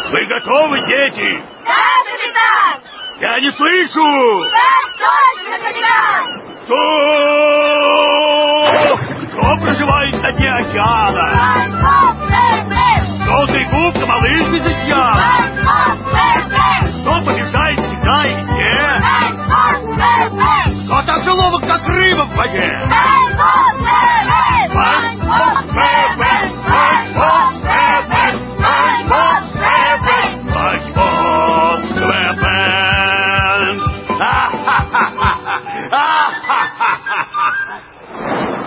Вы готовы, дети? Да, капитан! Я не слышу! Да, точно, капитан! Кто проживает на дне океана? Желтый губка, малыш без океана. Кто побеждает всегда и где? Кто так же ловок, как рыба в воде?